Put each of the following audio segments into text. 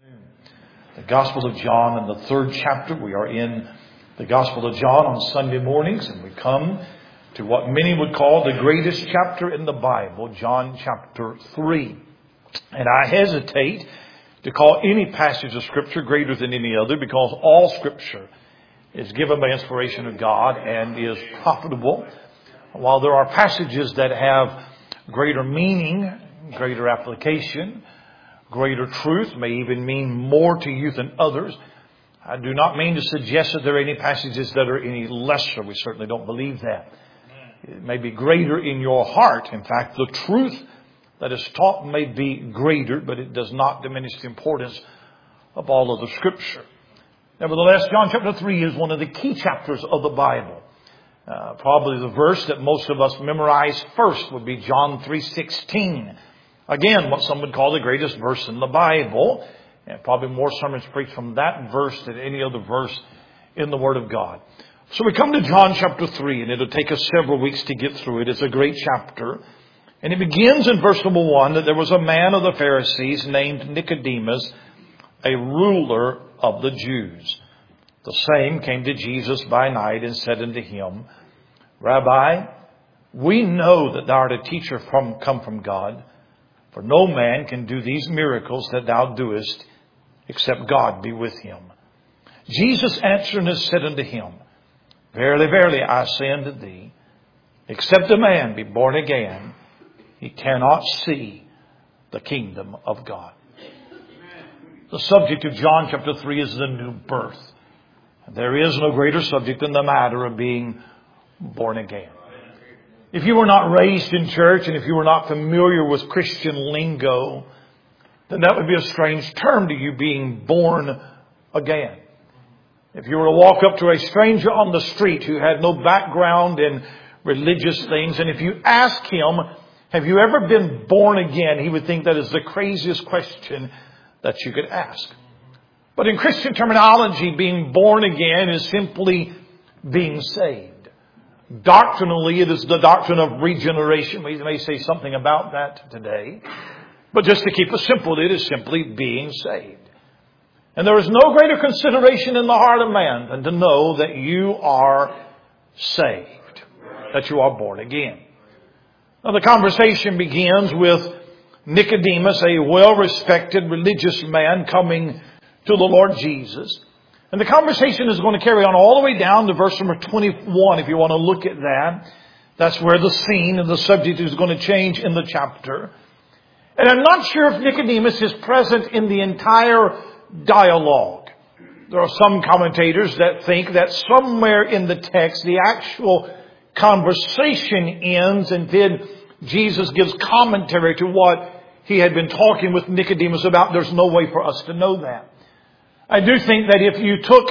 The Gospel of John in the 3rd chapter. We are in the Gospel of John on Sunday mornings, and we come to what many would call the greatest chapter in the Bible, John chapter 3. And I hesitate to call any passage of Scripture greater than any other, because all Scripture is given by inspiration of God and is profitable. While there are passages that have greater meaning, greater application, greater truth, may even mean more to you than others, I do not mean to suggest that there are any passages that are any lesser. We certainly don't believe that. It may be greater in your heart. In fact, the truth that is taught may be greater, but it does not diminish the importance of all of the Scripture. Nevertheless, John chapter 3 is one of the key chapters of the Bible. Probably the verse that most of us memorize first would be John 3:16. Again, what some would call the greatest verse in the Bible. And probably more sermons preached from that verse than any other verse in the Word of God. So we come to John chapter 3, and it'll take us several weeks to get through it. It's a great chapter. And it begins in verse number 1 that there was a man of the Pharisees named Nicodemus, a ruler of the Jews. The same came to Jesus by night and said unto him, Rabbi, we know that thou art a teacher come from God. For no man can do these miracles that thou doest, except God be with him. Jesus answered and said unto him, Verily, verily, I say unto thee, except a man be born again, he cannot see the kingdom of God. The subject of John chapter 3 is the new birth. There is no greater subject than the matter of being born again. If you were not raised in church and if you were not familiar with Christian lingo, then that would be a strange term to you, being born again. If you were to walk up to a stranger on the street who had no background in religious things, and if you ask him, have you ever been born again? He would think that is the craziest question that you could ask. But in Christian terminology, being born again is simply being saved. Doctrinally, it is the doctrine of regeneration. We may say something about that today. But just to keep it simple, it is simply being saved. And there is no greater consideration in the heart of man than to know that you are saved, that you are born again. Now, the conversation begins with Nicodemus, a well-respected religious man, coming to the Lord Jesus. And the conversation is going to carry on all the way down to verse number 21, if you want to look at that. That's where the scene and the subject is going to change in the chapter. And I'm not sure if Nicodemus is present in the entire dialogue. There are some commentators that think that somewhere in the text, the actual conversation ends, and then Jesus gives commentary to what he had been talking with Nicodemus about. There's no way for us to know that. I do think that if you took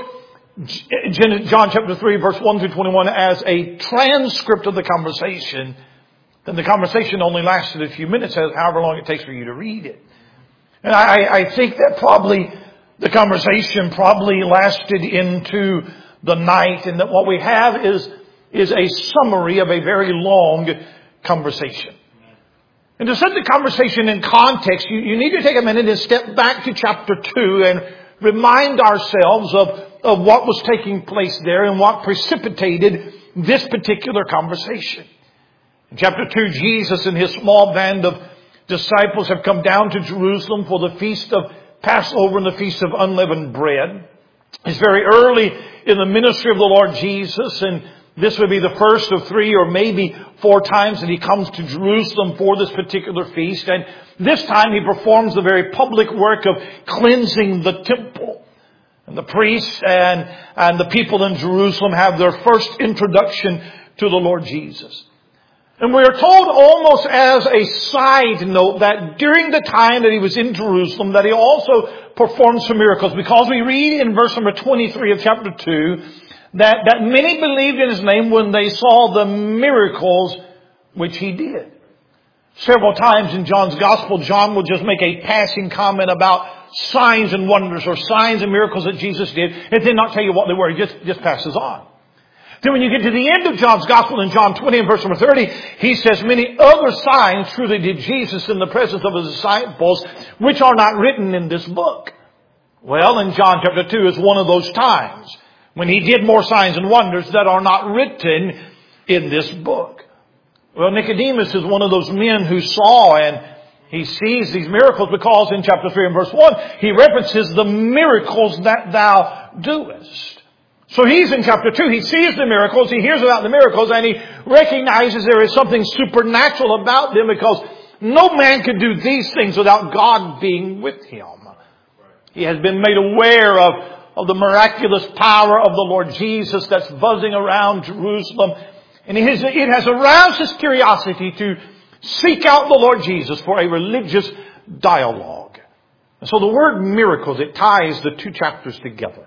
John chapter 3, verse 1 through 21 as a transcript of the conversation, then the conversation only lasted a few minutes, however long it takes for you to read it. And I think that probably the conversation probably lasted into the night, and that what we have is a summary of a very long conversation. And to set the conversation in context, you need to take a minute and step back to chapter 2 and remind ourselves of what was taking place there and what precipitated this particular conversation. In chapter 2, Jesus and his small band of disciples have come down to Jerusalem for the feast of Passover and the feast of unleavened bread. It's very early in the ministry of the Lord Jesus, and this would be the first of 3 or maybe 4 times that he comes to Jerusalem for this particular feast. And this time he performs the very public work of cleansing the temple. And the priests and the people in Jerusalem have their first introduction to the Lord Jesus. And we are told almost as a side note that during the time that he was in Jerusalem, that he also performed some miracles. Because we read in verse number 23 of chapter 2, that many believed in his name when they saw the miracles which he did. Several times in John's Gospel, John will just make a passing comment about signs and wonders or signs and miracles that Jesus did, and then not tell you what they were. He just passes on. Then when you get to the end of John's Gospel in John 20 and verse number 30, he says, many other signs truly did Jesus in the presence of his disciples, which are not written in this book. Well, in John chapter 2 is one of those times when He did more signs and wonders that are not written in this book. Well, Nicodemus is one of those men who saw, and he sees these miracles because in chapter 3 and verse 1, he references the miracles that thou doest. So he's in chapter 2. He sees the miracles. He hears about the miracles, and he recognizes there is something supernatural about them because no man could do these things without God being with him. He has been made aware of the miraculous power of the Lord Jesus that's buzzing around Jerusalem. And it has aroused his curiosity to seek out the Lord Jesus for a religious dialogue. And so the word miracles, it ties the two chapters together.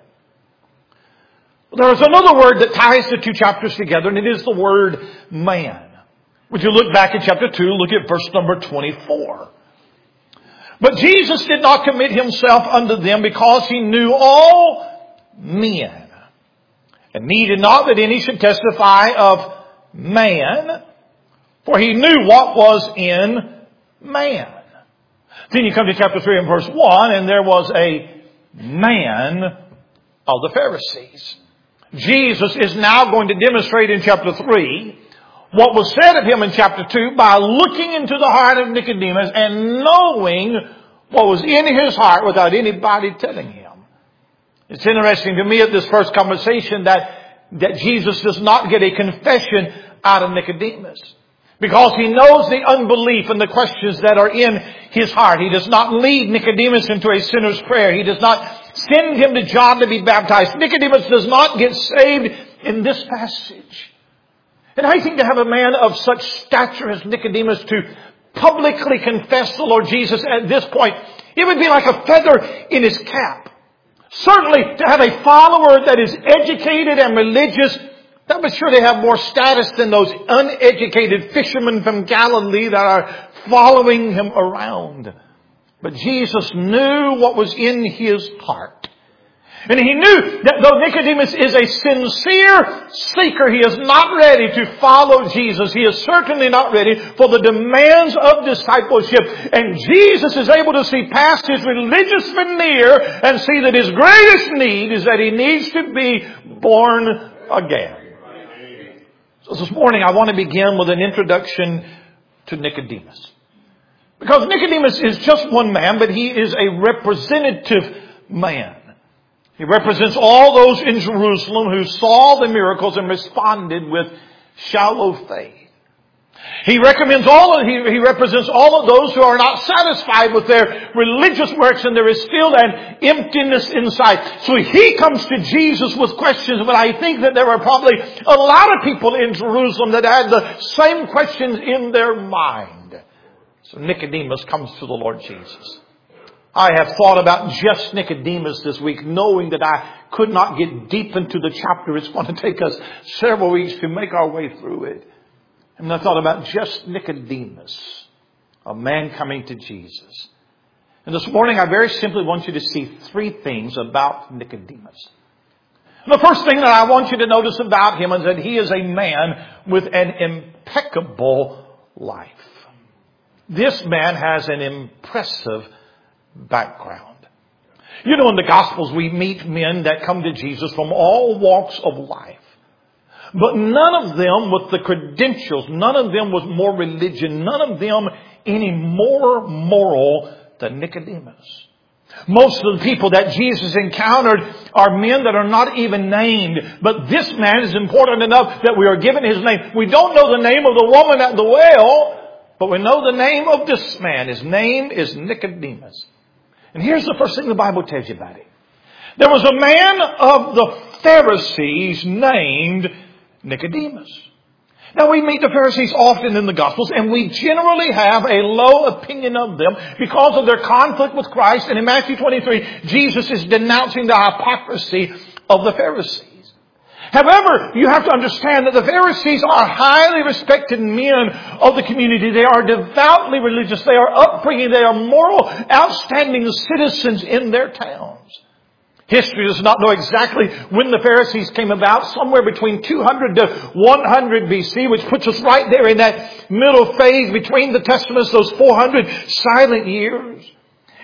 There is another word that ties the two chapters together, and it is the word man. Would you look back at chapter 2, look at verse number 24. But Jesus did not commit himself unto them because he knew all men, and needed not that any should testify of man, for he knew what was in man. Then you come to chapter 3 and verse 1, and there was a man of the Pharisees. Jesus is now going to demonstrate in chapter 3 what was said of him in chapter 2 by looking into the heart of Nicodemus and knowing what was in his heart without anybody telling him. It's interesting to me at this first conversation that Jesus does not get a confession out of Nicodemus, because he knows the unbelief and the questions that are in his heart. He does not lead Nicodemus into a sinner's prayer. He does not send him to John to be baptized. Nicodemus does not get saved in this passage. And I think to have a man of such stature as Nicodemus to publicly confess the Lord Jesus at this point, it would be like a feather in his cap. Certainly to have a follower that is educated and religious, that would surely have more status than those uneducated fishermen from Galilee that are following him around. But Jesus knew what was in his heart. And he knew that though Nicodemus is a sincere seeker, he is not ready to follow Jesus. He is certainly not ready for the demands of discipleship. And Jesus is able to see past his religious veneer and see that his greatest need is that he needs to be born again. So this morning I want to begin with an introduction to Nicodemus. Because Nicodemus is just one man, but he is a representative man. He represents all those in Jerusalem who saw the miracles and responded with shallow faith. He represents all of those who are not satisfied with their religious works, and there is still an emptiness inside. So he comes to Jesus with questions, but I think that there are probably a lot of people in Jerusalem that had the same questions in their mind. So Nicodemus comes to the Lord Jesus. I have thought about just Nicodemus this week, knowing that I could not get deep into the chapter. It's going to take us several weeks to make our way through it. And I thought about just Nicodemus, a man coming to Jesus. And this morning I very simply want you to see three things about Nicodemus. And the first thing that I want you to notice about him is that he is a man with an impeccable life. This man has an impressive background. You know, in the Gospels we meet men that come to Jesus from all walks of life. But none of them with the credentials, none of them with more religion, none of them any more moral than Nicodemus. Most of the people that Jesus encountered are men that are not even named. But this man is important enough that we are given his name. We don't know the name of the woman at the well, but we know the name of this man. His name is Nicodemus. And here's the first thing the Bible tells you about him. There was a man of the Pharisees named Nicodemus. Now we meet the Pharisees often in the Gospels, and we generally have a low opinion of them because of their conflict with Christ. And in Matthew 23, Jesus is denouncing the hypocrisy of the Pharisees. However, you have to understand that the Pharisees are highly respected men of the community. They are devoutly religious. They are upbringing. They are moral, outstanding citizens in their towns. History does not know exactly when the Pharisees came about, somewhere between 200 to 100 BC, which puts us right there in that middle phase between the Testaments, those 400 silent years.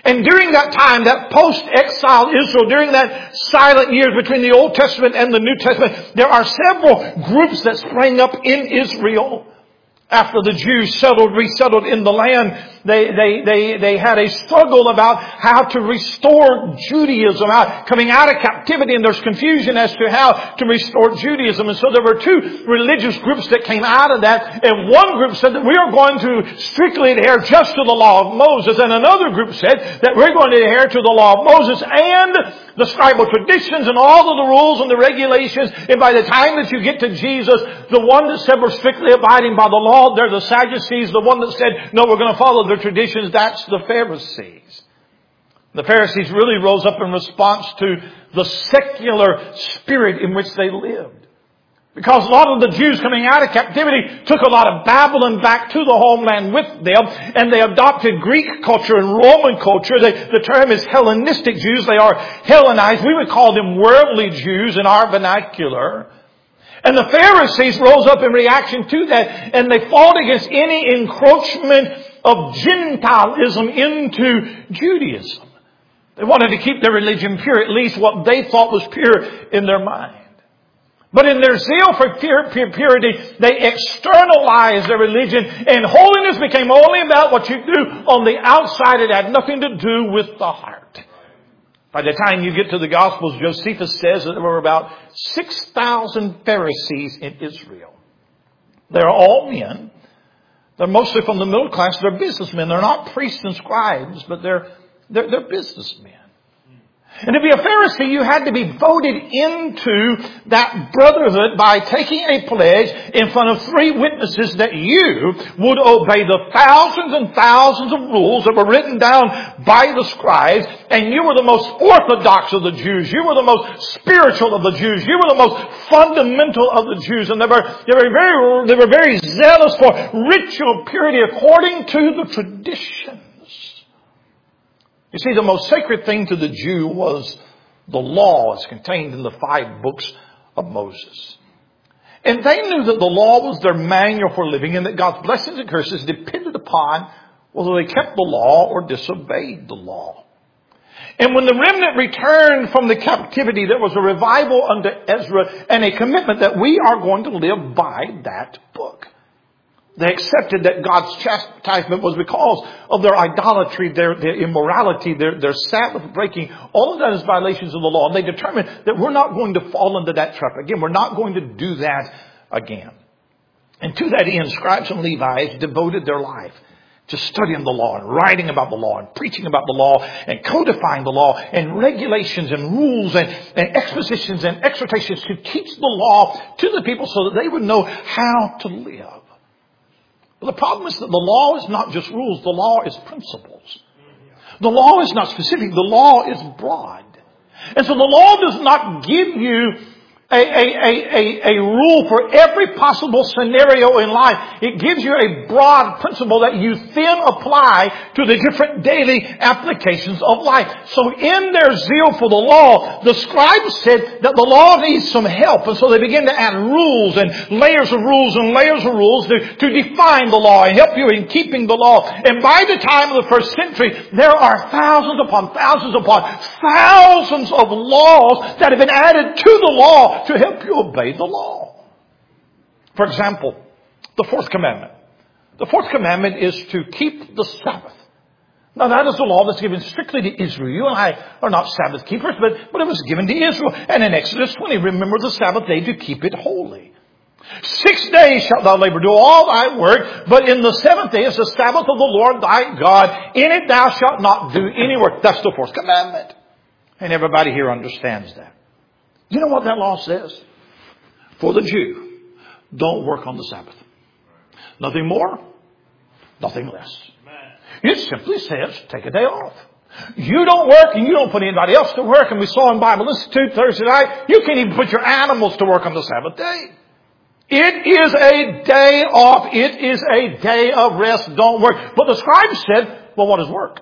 And during that time, that post-exile Israel, during that silent years between the Old Testament and the New Testament, there are several groups that sprang up in Israel. After the Jews resettled in the land, they had a struggle about how to restore Judaism coming out of captivity, and there's confusion as to how to restore Judaism. And so there were two religious groups that came out of that, and one group said that we are going to strictly adhere just to the law of Moses, and another group said that we're going to adhere to the law of Moses and the scribal traditions and all of the rules and the regulations. And by the time that you get to Jesus, the one that said we're strictly abiding by the law, they're the Sadducees. The one that said, no, we're going to follow the traditions, that's the Pharisees. The Pharisees really rose up in response to the secular spirit in which they lived. Because a lot of the Jews coming out of captivity took a lot of Babylon back to the homeland with them, and they adopted Greek culture and Roman culture. The term is Hellenistic Jews. They are Hellenized. We would call them worldly Jews in our vernacular. And the Pharisees rose up in reaction to that, and they fought against any encroachment of Gentilism into Judaism. They wanted to keep their religion pure, at least what they thought was pure in their mind. But in their zeal for purity, they externalized their religion, and holiness became only about what you do on the outside. It had nothing to do with the heart. By the time you get to the Gospels, Josephus says that there were about 6,000 Pharisees in Israel. They're all men. They're mostly from the middle class. They're businessmen. They're not priests and scribes, but they're businessmen. And to be a Pharisee, you had to be voted into that brotherhood by taking a pledge in front of 3 witnesses that you would obey the thousands and thousands of rules that were written down by the scribes. And you were the most orthodox of the Jews. You were the most spiritual of the Jews. You were the most fundamental of the Jews. And they were very zealous for ritual purity according to the tradition. You see, the most sacred thing to the Jew was the law as contained in the 5 books of Moses. And they knew that the law was their manual for living, and that God's blessings and curses depended upon whether they kept the law or disobeyed the law. And when the remnant returned from the captivity, there was a revival under Ezra and a commitment that we are going to live by that book. They accepted that God's chastisement was because of their idolatry, their immorality, their Sabbath breaking. All of that is violations of the law. And they determined that we're not going to fall into that trap again. We're not going to do that again. And to that end, scribes and Levites devoted their life to studying the law and writing about the law and preaching about the law and codifying the law and regulations and rules and expositions and exhortations to teach the law to the people so that they would know how to live. The problem is that the law is not just rules. The law is principles. The law is not specific. The law is broad. And so the law does not give you a rule for every possible scenario in life. It gives you a broad principle that you then apply to the different daily applications of life. So in their zeal for the law, the scribes said that the law needs some help. And so they began to add rules and layers of rules and layers of rules to define the law and help you in keeping the law. And by the time of the first century, there are thousands upon thousands upon thousands of laws that have been added to the law to help you obey the law. For example, the 4th commandment. The 4th commandment is to keep the Sabbath. Now that is the law that's given strictly to Israel. You and I are not Sabbath keepers, but it was given to Israel. And in Exodus 20, remember the Sabbath day to keep it holy. 6 days shalt thou labor, do all thy work, but in the 7th day is the Sabbath of the Lord thy God. In it thou shalt not do any work. That's the 4th commandment. And everybody here understands that. You know what that law says? For the Jew, don't work on the Sabbath. Nothing more, nothing less. It simply says, take a day off. You don't work and you don't put anybody else to work. And we saw in Bible Institute Thursday night, you can't even put your animals to work on the Sabbath day. It is a day off. It is a day of rest. Don't work. But the scribes said, well, what is work?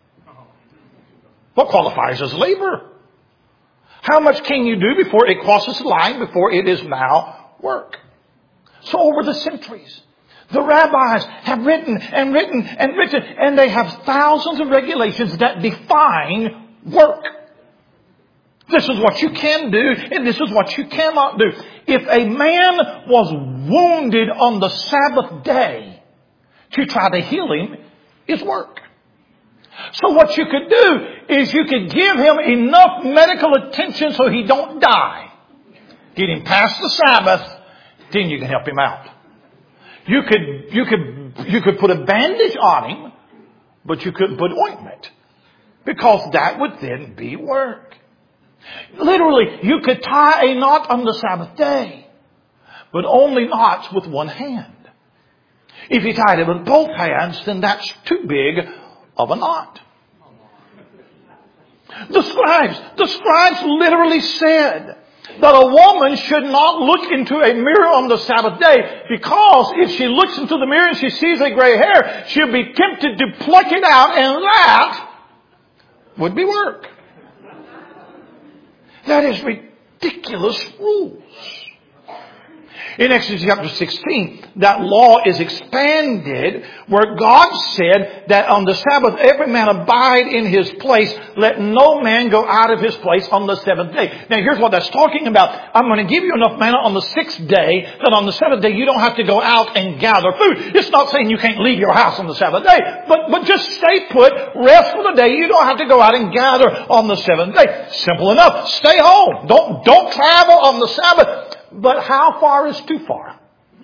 What qualifies as labor? How much can you do before it crosses the line, before it is now work? So over the centuries, The rabbis have written and written and written, and they have thousands of regulations that define work. This is what you can do, and this is what you cannot do. If a man was wounded on the Sabbath day, to try to heal him is work. So what you could do is you could give him enough medical attention so he don't die. Get him past the Sabbath, then you can help him out. You could put a bandage on him, but you couldn't put ointment, because that would then be work. Literally, you could tie a knot on the Sabbath day, but only knots with one hand. If you tied it with both hands, then that's too big of a knot. The scribes literally said that a woman should not look into a mirror on the Sabbath day, because if she looks into the mirror and she sees a gray hair, she'll be tempted to pluck it out, and that would be work. That is ridiculous rules. In Exodus chapter 16, that law is expanded, where God said that on the Sabbath every man abide in his place. Let no man go out of his place on the seventh day. Now here's what that's talking about. I'm going to give you enough manna on the sixth day that on the seventh day you don't have to go out and gather food. It's not saying you can't leave your house on the Sabbath day, but just stay put, rest for the day. You don't have to go out and gather on the seventh day. Simple enough. Stay home. Don't travel on the Sabbath. But how far is too far?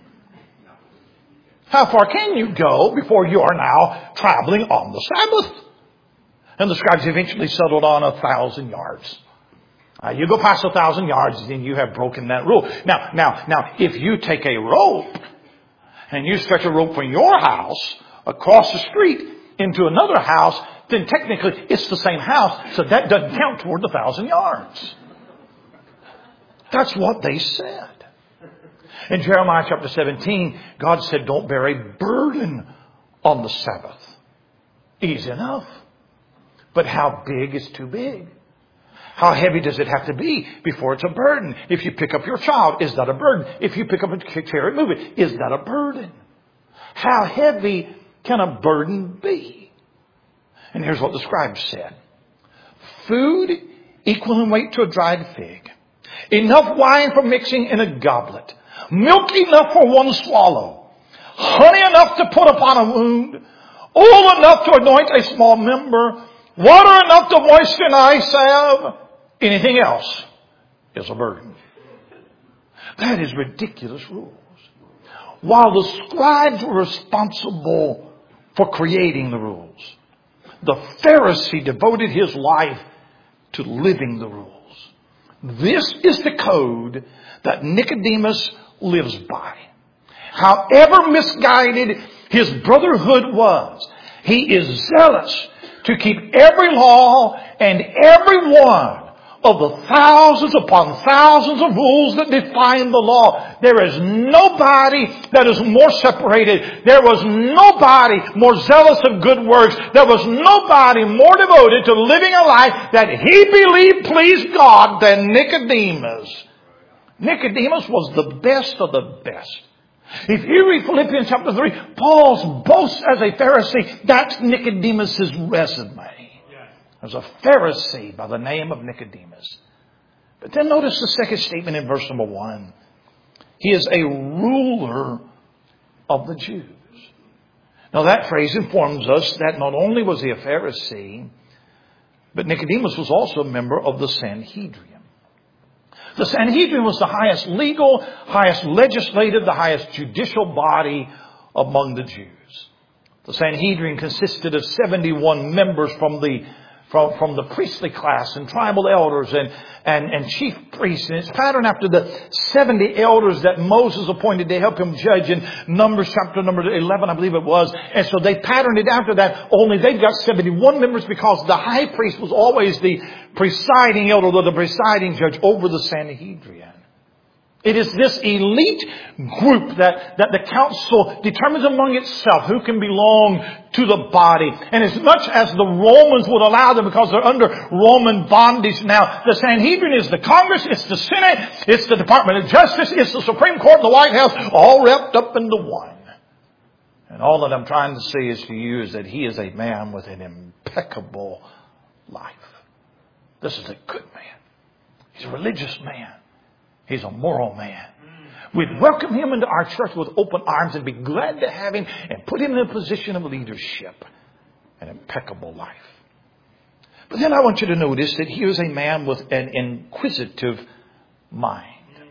How far can you go before you are now traveling on the Sabbath? And the scribes eventually settled on 1,000 yards. You go past 1,000 yards, then you have broken that rule. Now, if you take a rope and you stretch a rope from your house across the street into another house, then technically it's the same house, so that doesn't count toward the 1,000 yards. That's what they said. In Jeremiah chapter 17, God said, don't bear a burden on the Sabbath. Easy enough. But how big is too big? How heavy does it have to be before it's a burden? If you pick up your child, is that a burden? If you pick up a chair and move it, is that a burden? How heavy can a burden be? And here's what the scribes said. Food equal in weight to a dried fig. Enough wine for mixing in a goblet. Milk enough for one swallow. Honey enough to put upon a wound. Oil enough to anoint a small member. Water enough to moisten eye salve. Anything else is a burden. That is ridiculous rules. While the scribes were responsible for creating the rules, the Pharisee devoted his life to living the rules. This is the code that Nicodemus lives by. However misguided his brotherhood was, he is zealous to keep every law and every one of the thousands upon thousands of rules that define the law. There is nobody that is more separated. There was nobody more zealous of good works. There was nobody more devoted to living a life that he believed pleased God than Nicodemus. Nicodemus was the best of the best. If you read Philippians chapter 3, Paul's boast as a Pharisee, that's Nicodemus' resume. There's a Pharisee by the name of Nicodemus. But then notice the second statement in verse number 1. He is a ruler of the Jews. Now that phrase informs us that not only was he a Pharisee, but Nicodemus was also a member of the Sanhedrin. The Sanhedrin was the highest legal, highest legislative, the highest judicial body among the Jews. The Sanhedrin consisted of 71 members from the priestly class and tribal elders and chief priests. And it's patterned after the 70 elders that Moses appointed to help him judge in Numbers chapter number 11, I believe it was. And so they patterned it after that, only they've got 71 members because the high priest was always the presiding elder or the presiding judge over the Sanhedrin. It is this elite group that the council determines among itself who can belong to the body. And as much as the Romans would allow them because they're under Roman bondage now, the Sanhedrin is the Congress, it's the Senate, it's the Department of Justice, it's the Supreme Court, the White House, all wrapped up into one. And all that I'm trying to say is to you is that he is a man with an impeccable life. This is a good man. He's a religious man. He's a moral man. We'd welcome him into our church with open arms and be glad to have him and put him in a position of leadership. An impeccable life. But then I want you to notice that he is a man with an inquisitive mind.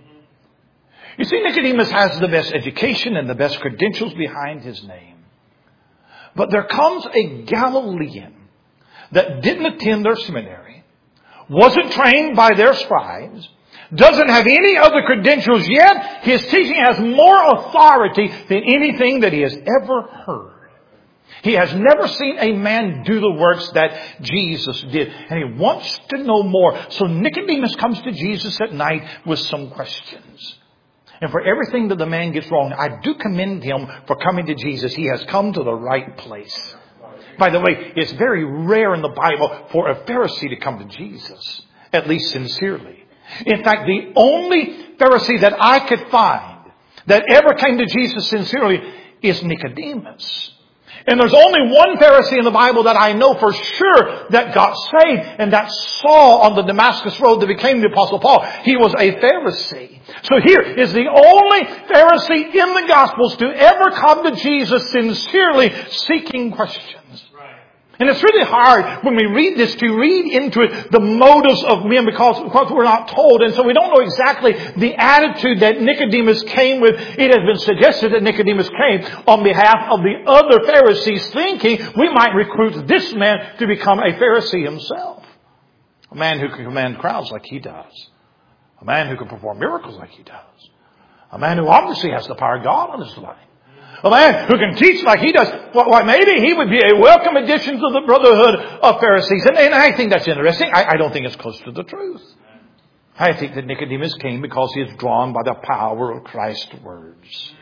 You see, Nicodemus has the best education and the best credentials behind his name. But there comes a Galilean that didn't attend their seminary, wasn't trained by their scribes, doesn't have any other credentials yet. His teaching has more authority than anything that he has ever heard. He has never seen a man do the works that Jesus did. And he wants to know more. So Nicodemus comes to Jesus at night with some questions. And for everything that the man gets wrong, I do commend him for coming to Jesus. He has come to the right place. By the way, it's very rare in the Bible for a Pharisee to come to Jesus, at least sincerely. In fact, the only Pharisee that I could find that ever came to Jesus sincerely is Nicodemus. And there's only one Pharisee in the Bible that I know for sure that got saved, and that's Saul on the Damascus road that became the Apostle Paul. He was a Pharisee. So here is the only Pharisee in the Gospels to ever come to Jesus sincerely seeking questions. And it's really hard when we read this to read into it the motives of men because we're not told. And so we don't know exactly the attitude that Nicodemus came with. It has been suggested that Nicodemus came on behalf of the other Pharisees, thinking we might recruit this man to become a Pharisee himself. A man who can command crowds like he does. A man who can perform miracles like he does. A man who obviously has the power of God on his life. A man who can teach like he does. Well, maybe he would be a welcome addition to the brotherhood of Pharisees. And I think that's interesting. I don't think it's close to the truth. I think that Nicodemus came because he is drawn by the power of Christ's words.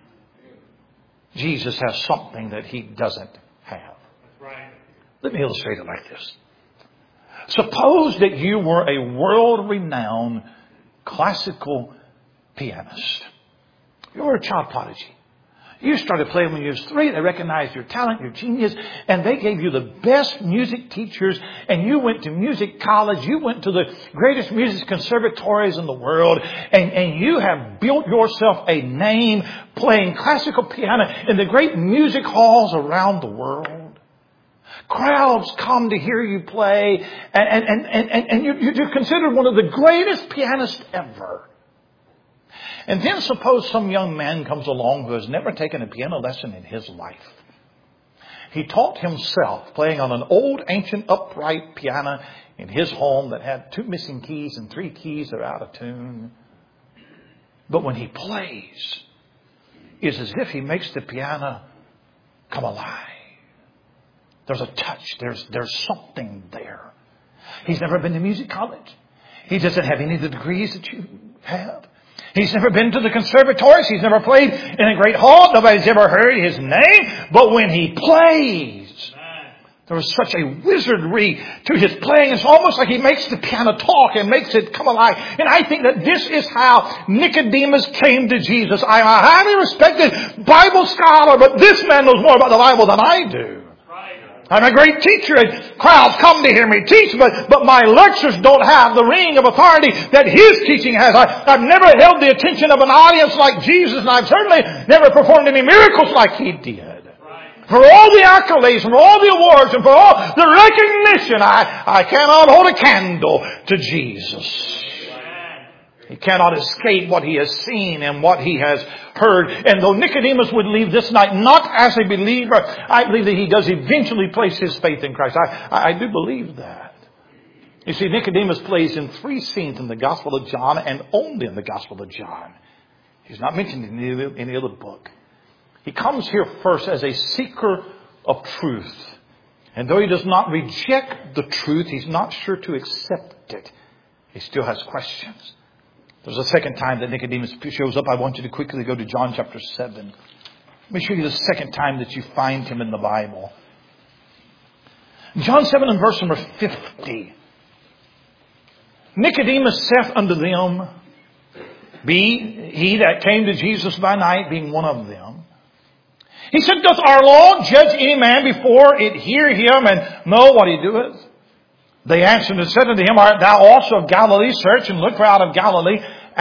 Jesus has something that he doesn't have. Let me illustrate it like this. Suppose that you were a world-renowned classical pianist. You were a child prodigy. You started playing when you were 3. They recognized your talent, your genius, and they gave you the best music teachers. And you went to music college. You went to the greatest music conservatories in the world. And you have built yourself a name playing classical piano in the great music halls around the world. Crowds come to hear you play. And you're considered one of the greatest pianists ever. And then suppose some young man comes along who has never taken a piano lesson in his life. He taught himself playing on an old ancient upright piano in his home that had 2 missing keys and 3 keys that are out of tune. But when he plays, it's as if he makes the piano come alive. There's a touch. There's something there. He's never been to music college. He doesn't have any of the degrees that you have. He's never been to the conservatories. He's never played in a great hall. Nobody's ever heard his name. But when he plays, there is such a wizardry to his playing. It's almost like he makes the piano talk and makes it come alive. And I think that this is how Nicodemus came to Jesus. I'm a highly respected Bible scholar, but this man knows more about the Bible than I do. I'm a great teacher and crowds come to hear me teach, but my lectures don't have the ring of authority that his teaching has. I've never held the attention of an audience like Jesus, and I've certainly never performed any miracles like he did. For all the accolades, for all the awards, and for all the recognition, I cannot hold a candle to Jesus. He cannot escape what he has seen and what he has heard. And though Nicodemus would leave this night not as a believer, I believe that he does eventually place his faith in Christ. I do believe that. You see, Nicodemus plays in 3 scenes in the Gospel of John and only in the Gospel of John. He's not mentioned in any other book. He comes here first as a seeker of truth. And though he does not reject the truth, he's not sure to accept it. He still has questions. There's a second time that Nicodemus shows up. I want you to quickly go to John chapter 7. Let me show you the second time that you find him in the Bible. John 7 and verse number 50. Nicodemus saith unto them, be he that came to Jesus by night, being one of them, He said, doth our law judge any man before it hear him and know what he doeth? They answered and said unto him, art thou also of Galilee? Search and look, for out of Galilee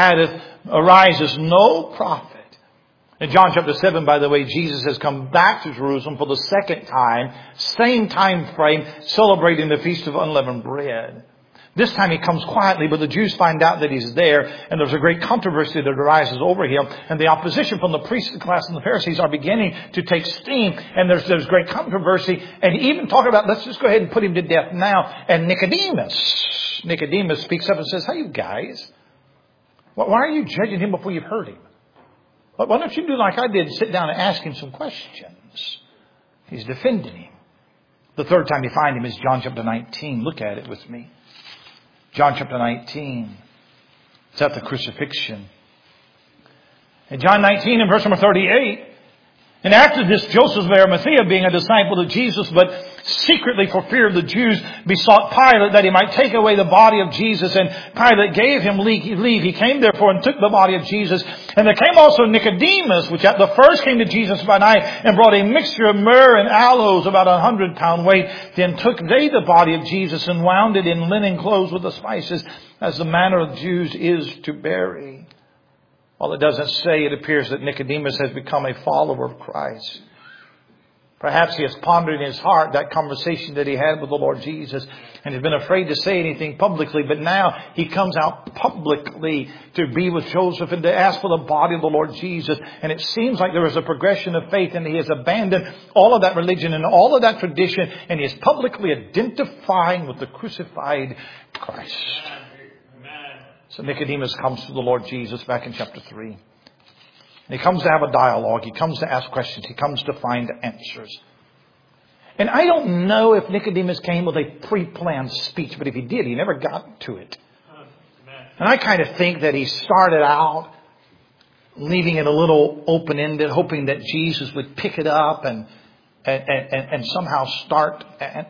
arises no prophet. In John chapter 7, by the way, Jesus has come back to Jerusalem for the second time, same time frame, celebrating the Feast of Unleavened Bread. This time he comes quietly, but the Jews find out that he's there, and there's a great controversy that arises over him, and the opposition from the priestly class and the Pharisees are beginning to take steam, and there's great controversy, and even talk about, let's just go ahead and put him to death now. And Nicodemus speaks up and says, hey, you guys, why are you judging him before you've heard him? Why don't you do like I did, sit down and ask him some questions? He's defending him. The third time you find him is John chapter 19. Look at it with me. John chapter 19. It's at the crucifixion. In John 19 and verse number 38. And after this, Joseph of Arimathea, being a disciple of Jesus, but secretly for fear of the Jews, besought Pilate that he might take away the body of Jesus. And Pilate gave him leave. He came therefore and took the body of Jesus. And there came also Nicodemus, which at the first came to Jesus by night, and brought a mixture of myrrh and aloes, about 100 pound weight. Then took they the body of Jesus and wound it in linen clothes with the spices, as the manner of Jews is to bury. While it doesn't say, it appears that Nicodemus has become a follower of Christ. Perhaps he has pondered in his heart that conversation that he had with the Lord Jesus, and has been afraid to say anything publicly. But now he comes out publicly to be with Joseph and to ask for the body of the Lord Jesus. And it seems like there is a progression of faith, and he has abandoned all of that religion and all of that tradition, and he is publicly identifying with the crucified Christ. So Nicodemus comes to the Lord Jesus back in chapter 3. And he comes to have a dialogue. He comes to ask questions. He comes to find answers. And I don't know if Nicodemus came with a pre-planned speech, but if he did, he never got to it. And I kind of think that he started out leaving it a little open-ended, hoping that Jesus would pick it up and somehow start.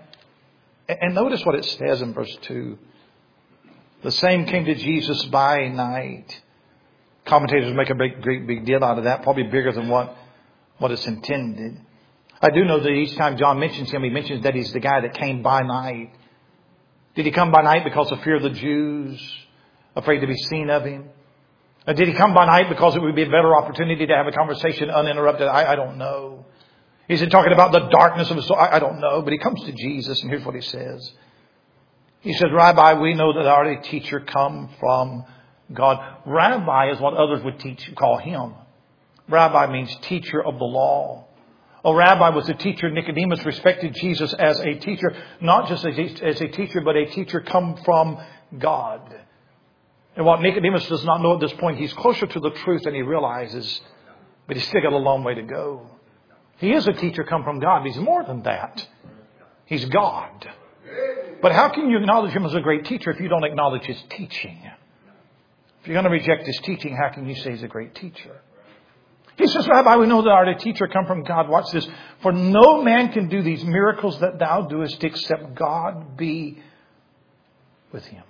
And notice what it says in verse 2. The same came to Jesus by night. Commentators make a great big deal out of that, probably bigger than what it's intended. I do know that each time John mentions him, he mentions that he's the guy that came by night. Did he come by night because of fear of the Jews, afraid to be seen of him? Or did he come by night because it would be a better opportunity to have a conversation uninterrupted? I don't know. Is he talking about the darkness of his soul? I don't know. But he comes to Jesus, and here's what he says. He says, Rabbi, we know that our teacher come from God. Rabbi is what others would call him. Rabbi means teacher of the law. A rabbi was a teacher. Nicodemus respected Jesus as a teacher, not just as a teacher, but a teacher come from God. And what Nicodemus does not know at this point, he's closer to the truth than he realizes, but he's still got a long way to go. He is a teacher come from God. He's more than that. He's God. But how can you acknowledge him as a great teacher if you don't acknowledge his teaching? If you're going to reject his teaching, how can you say he's a great teacher? He says, Rabbi, we know that our teacher come from God. Watch this. For no man can do these miracles that thou doest except God be with him.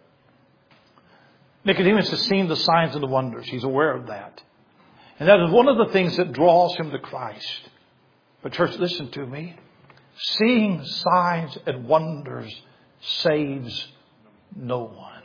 Nicodemus has seen the signs and the wonders. He's aware of that. And that is one of the things that draws him to Christ. But church, listen to me. Seeing signs and wonders saves no one.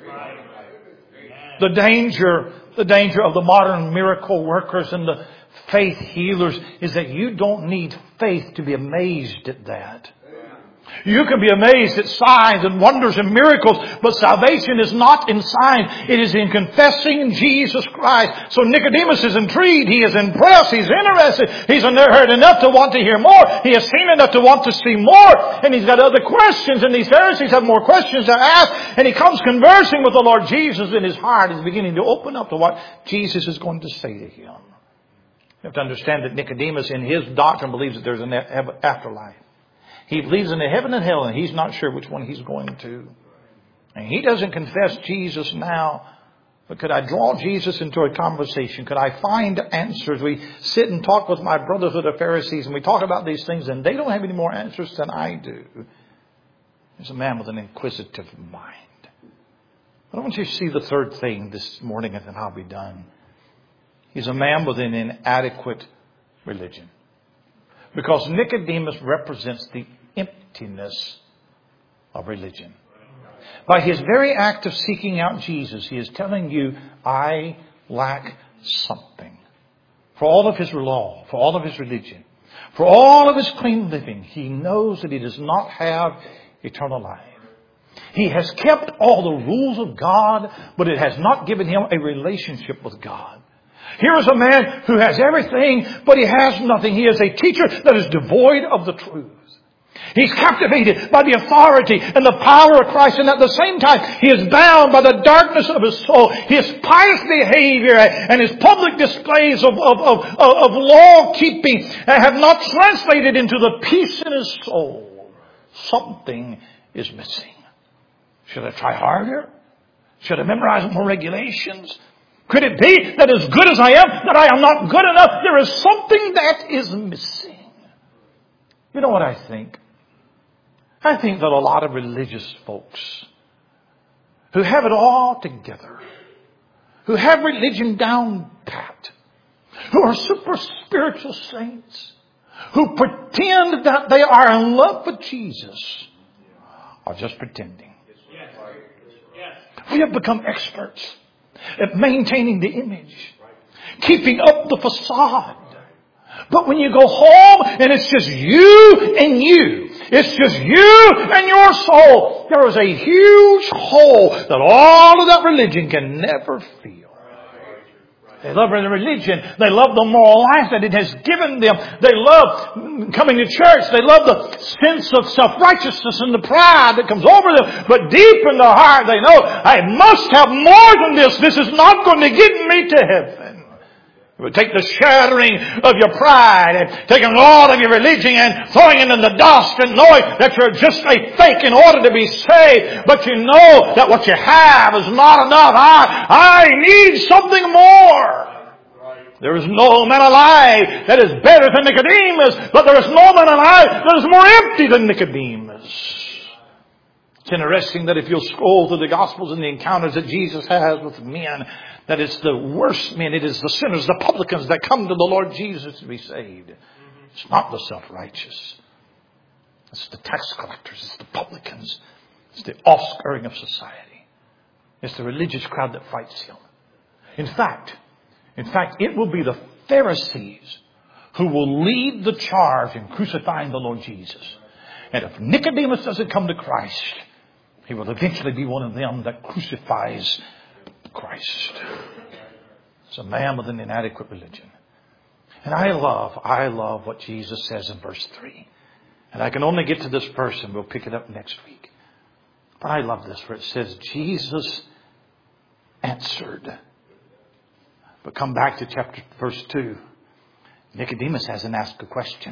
The danger of the modern miracle workers and the faith healers is that you don't need faith to be amazed at that. You can be amazed at signs and wonders and miracles, but salvation is not in signs. It is in confessing Jesus Christ. So Nicodemus is intrigued. He is impressed. He's interested. He's heard enough to want to hear more. He has seen enough to want to see more. And he's got other questions. And these Pharisees have more questions to ask. And he comes conversing with the Lord Jesus in his heart. He's beginning to open up to what Jesus is going to say to him. You have to understand that Nicodemus in his doctrine believes that there's an afterlife. He believes in a heaven and hell, and he's not sure which one he's going to. And he doesn't confess Jesus now. But could I draw Jesus into a conversation? Could I find answers? We sit and talk with my brothers of the Pharisees, and we talk about these things, and they don't have any more answers than I do. There's a man with an inquisitive mind. But I want you to see the third thing this morning, and then I'll be done. He's a man with an inadequate religion. Because Nicodemus represents the emptiness of religion. By his very act of seeking out Jesus, he is telling you, I lack something. For all of his law, for all of his religion, for all of his clean living, he knows that he does not have eternal life. He has kept all the rules of God, but it has not given him a relationship with God. Here is a man who has everything, but he has nothing. He is a teacher that is devoid of the truth. He's captivated by the authority and the power of Christ, and at the same time, he is bound by the darkness of his soul. His pious behavior and his public displays of law-keeping have not translated into the peace in his soul. Something is missing. Should I try harder? Should I memorize more regulations? Could it be that as good as I am, that I am not good enough? There is something that is missing. You know what I think? I think that a lot of religious folks who have it all together, who have religion down pat, who are super spiritual saints, who pretend that they are in love with Jesus, are just pretending. We have become experts at maintaining the image, keeping up the facade. But when you go home and it's just you and you, it's just you and your soul, there is a huge hole that all of that religion can never fill. They love the religion. They love the moral life that it has given them. They love coming to church. They love the sense of self-righteousness and the pride that comes over them. But deep in their heart, they know, I must have more than this. This is not going to get me to heaven. It would take the shattering of your pride and taking all of your religion and throwing it in the dust and knowing that you're just a fake in order to be saved. But you know that what you have is not enough. I need something more. There is no man alive that is better than Nicodemus, but there is no man alive that is more empty than Nicodemus. It's interesting that if you'll scroll through the Gospels and the encounters that Jesus has with men, that it's the worst men, it is the sinners, the publicans that come to the Lord Jesus to be saved. It's not the self-righteous. It's the tax collectors. It's the publicans. It's the offscouring of society. It's the religious crowd that fights him. In fact, it will be the Pharisees who will lead the charge in crucifying the Lord Jesus. And if Nicodemus doesn't come to Christ, he will eventually be one of them that crucifies Christ. It's a man with an inadequate religion. And I love what Jesus says in verse 3. And I can only get to this verse and we'll pick it up next week. But I love this where it says, Jesus answered. But come back to verse 2. Nicodemus hasn't asked a question.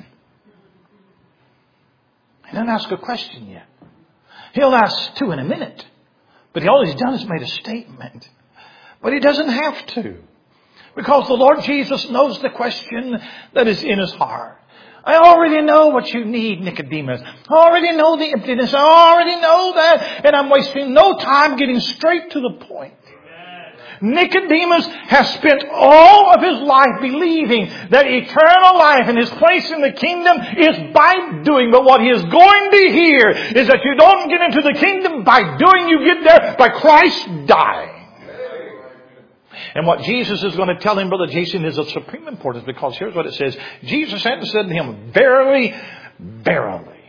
He doesn't ask a question yet. He'll ask 2 in a minute. But all he's done is made a statement. But he doesn't have to. Because the Lord Jesus knows the question that is in his heart. I already know what you need, Nicodemus. I already know the emptiness. I already know that. And I'm wasting no time getting straight to the point. Nicodemus has spent all of his life believing that eternal life and his place in the kingdom is by doing. But what he is going to hear is that you don't get into the kingdom by doing. You get there by Christ dying. And what Jesus is going to tell him, Brother Jason, is of supreme importance, because here's what it says. Jesus had said to him, verily, verily.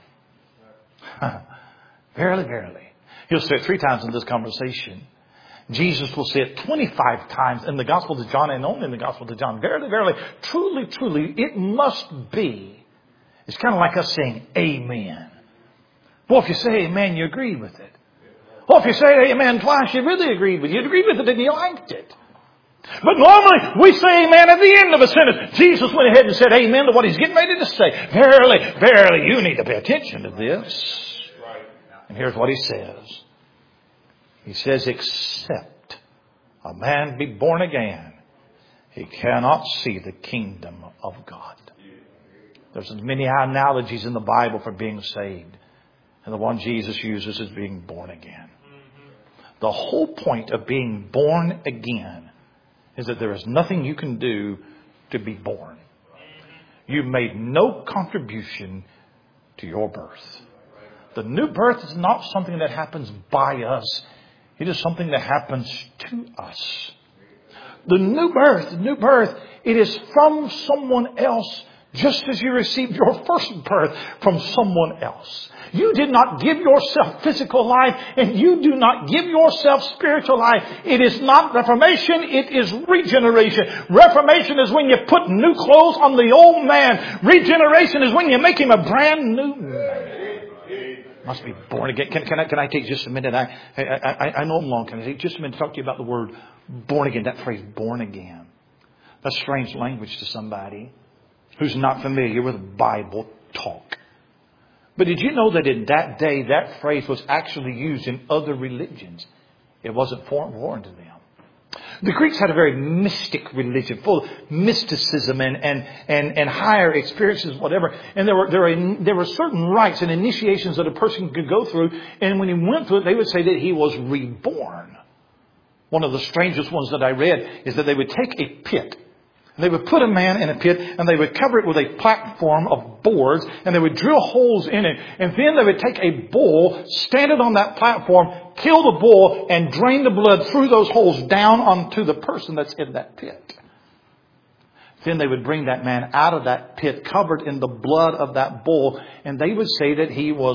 Verily, verily. He'll say it 3 times in this conversation. Jesus will say it 25 times in the Gospel of John and only in the Gospel of John. Verily, verily, truly, truly, it must be. It's kind of like us saying amen. Well, if you say amen, you agree with it. Well, if you say amen twice, you really agreed with it. You agreed with it and you liked it. But normally, we say amen at the end of a sentence. Jesus went ahead and said amen to what he's getting ready to say. Verily, verily, you need to pay attention to this. And here's what he says. He says, except a man be born again, he cannot see the kingdom of God. There's many analogies in the Bible for being saved. And the one Jesus uses is being born again. The whole point of being born again is that there is nothing you can do to be born. You made no contribution to your birth. The new birth is not something that happens by us. It is something that happens to us. The new birth, it is from someone else, just as you received your first birth from someone else. You did not give yourself physical life, and you do not give yourself spiritual life. It is not reformation, it is regeneration. Reformation is when you put new clothes on the old man. Regeneration is when you make him a brand new man. Must be born again. Can I take just a minute? I know I'm long. Can I take just a minute to talk to you about the word born again? That phrase, born again. That's strange language to somebody who's not familiar with Bible talk. But did you know that in that day, that phrase was actually used in other religions? It wasn't foreign to them. The Greeks had a very mystic religion, full of mysticism and higher experiences, whatever. And there were certain rites and initiations that a person could go through. And when he went through it, they would say that he was reborn. One of the strangest ones that I read is that they would take a pit. They would put a man in a pit and they would cover it with a platform of boards and they would drill holes in it. And then they would take a bull, stand it on that platform, kill the bull and drain the blood through those holes down onto the person that's in that pit. Then they would bring that man out of that pit covered in the blood of that bull and they would say that he was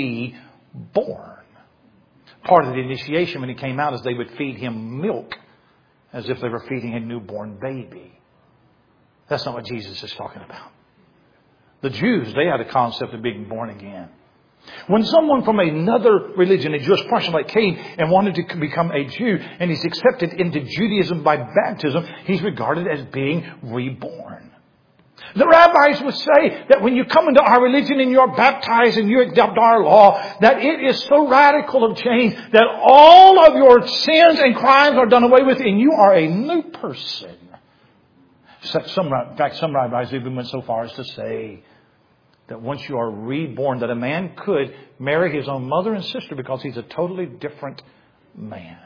reborn. Part of the initiation when he came out is they would feed him milk as if they were feeding a newborn baby. That's not what Jesus is talking about. The Jews, they had a concept of being born again. When someone from another religion, a Jewish proselyte, came and wanted to become a Jew, and he's accepted into Judaism by baptism, he's regarded as being reborn. The rabbis would say that when you come into our religion and you're baptized and you adopt our law, that it is so radical of change that all of your sins and crimes are done away with and you are a new person. In fact, some rabbis even went so far as to say that once you are reborn, that a man could marry his own mother and sister because he's a totally different man.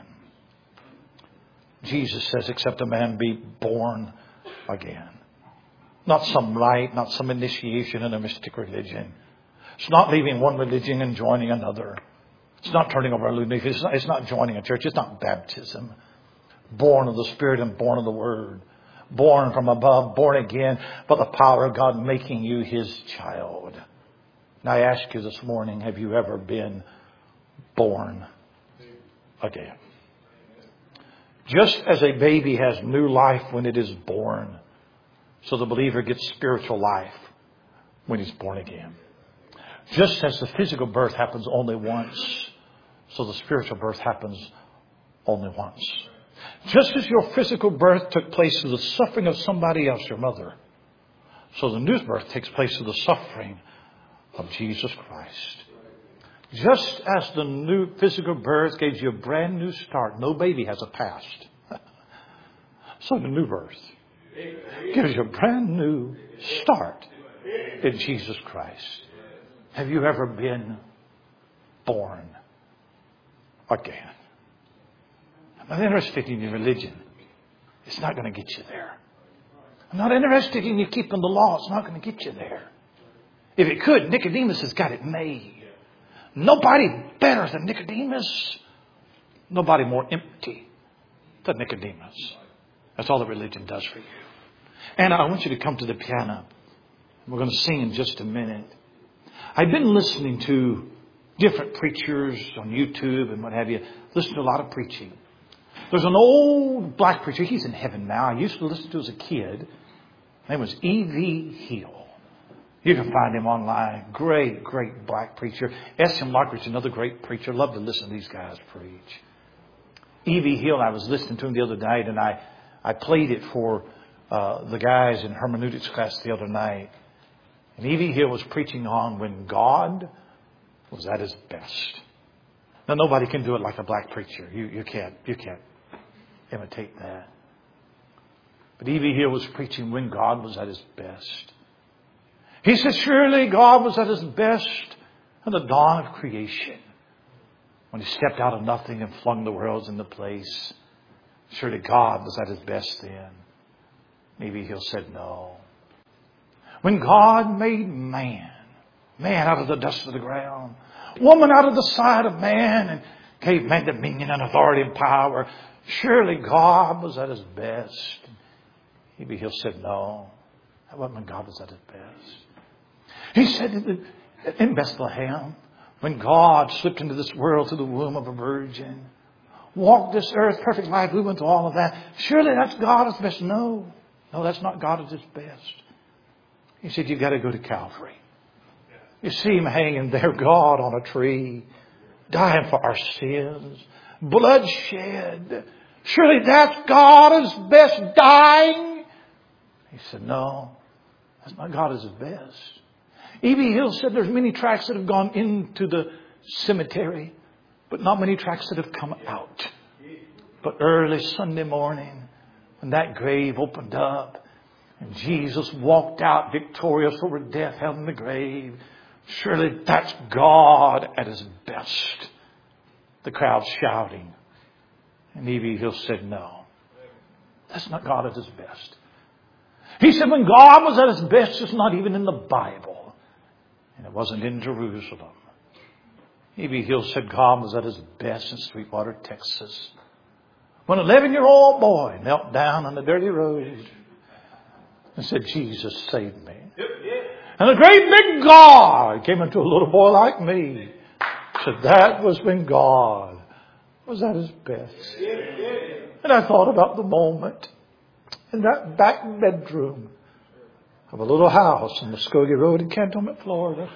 Jesus says, except a man be born again. Not some rite, not some initiation in a mystic religion. It's not leaving one religion and joining another. It's not turning over a new leaf. It's not joining a church. It's not baptism. Born of the Spirit and born of the Word. Born from above, born again by the power of God making you His child. And I ask you this morning, have you ever been born again? Just as a baby has new life when it is born, so the believer gets spiritual life when he's born again. Just as the physical birth happens only once, so the spiritual birth happens only once. Just as your physical birth took place through the suffering of somebody else, your mother, so the new birth takes place through the suffering of Jesus Christ. Just as the new physical birth gave you a brand new start, no baby has a past. So the new birth gives you a brand new start in Jesus Christ. Have you ever been born again? I'm not interested in your religion. It's not going to get you there. I'm not interested in you keeping the law. It's not going to get you there. If it could, Nicodemus has got it made. Nobody better than Nicodemus. Nobody more empty than Nicodemus. That's all that religion does for you. Anna, I want you to come to the piano. We're going to sing in just a minute. I've been listening to different preachers on YouTube and what have you. Listen to a lot of preaching. There's an old black preacher. He's in heaven now. I used to listen to as a kid. His name was E.V. Hill. You can find him online. Great, great black preacher. S.M. Lockridge, another great preacher. Love to listen to these guys preach. E.V. Hill, I was listening to him the other night, and I played it for the guys in hermeneutics class the other night. And E.V. Hill was preaching on when God was at His best. Now, nobody can do it like a black preacher. You can't imitate that. But E.V. Hill was preaching when God was at His best. He said, surely God was at His best at the dawn of creation. When He stepped out of nothing and flung the worlds into place. Surely God was at His best then. E.V. Hill said no. When God made man out of the dust of the ground, woman out of the side of man, and gave man dominion and authority and power, surely God was at his best. Maybe he'll say, no, that wasn't when God was at his best. He said in Bethlehem, when God slipped into this world through the womb of a virgin, walked this earth, perfect life, we went through all of that. Surely that's God at his best. No, that's not God at his best. He said, you've got to go to Calvary. You see him hanging there, God on a tree, dying for our sins, blood shed. Surely that's God at his best, dying. He said, no, that's not God at his best. E.B. Hill said there's many tracks that have gone into the cemetery, but not many tracks that have come out. But early Sunday morning, when that grave opened up and Jesus walked out victorious over death, hell, and the grave, surely that's God at his best. The crowd shouting. And E.B. Hill said, no, that's not God at his best. He said when God was at his best, it's not even in the Bible. And it wasn't in Jerusalem. E.B. Hill said God was at his best in Sweetwater, Texas, when an 11-year-old boy knelt down on the dirty road and said, Jesus, save me. And a great big God came into a little boy like me. Said that was when God was at his best. And I thought about the moment in that back bedroom of a little house on Muskogee Road in Cantonment, Florida.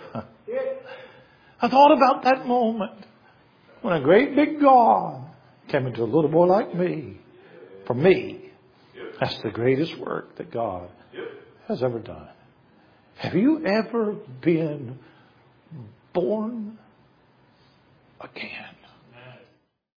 I thought about that moment when a great big God came into a little boy like me. For me, that's the greatest work that God has ever done. Have you ever been born again?